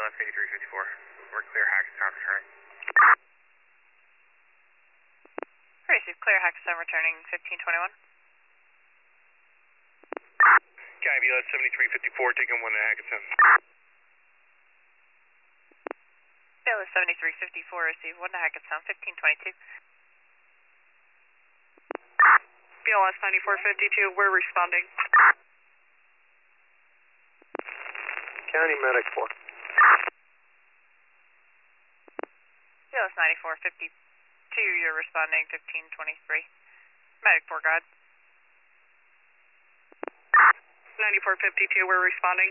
BLS 8354. We're clear, Hackettstown returning. Received clear, Hackettstown returning 1521. Sky BLS 7354, taking 1 to Hackettstown. BLS 7354, received 1 to Hackettstown 1522. BLS 9452, we're responding. County Medic 4. BLS 9452, you're responding 1523. Medic 4, go ahead. 9452, we're responding.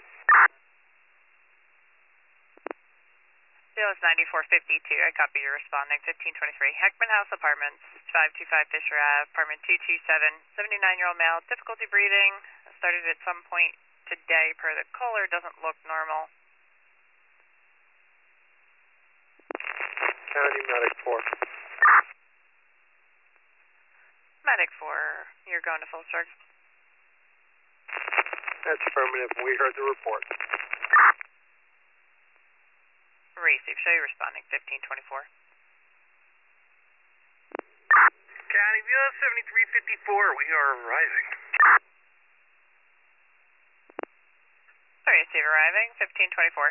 BLS 9452, I copy, you're responding 1523. Heckman House Apartments, 525 Fisher Ave, apartment 227, 79-year-old male, difficulty breathing, started at some point today per the caller, doesn't look normal. County Medic 4. Medic 4, you're going to full charge. That's affirmative. We heard the report. Receive, show you responding 1524. County BLS 7354, we are arriving. Receive arriving 1524.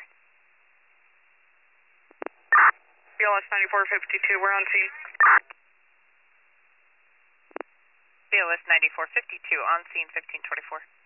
BLS 9452, we're on scene. BLS 9452 on scene 1524.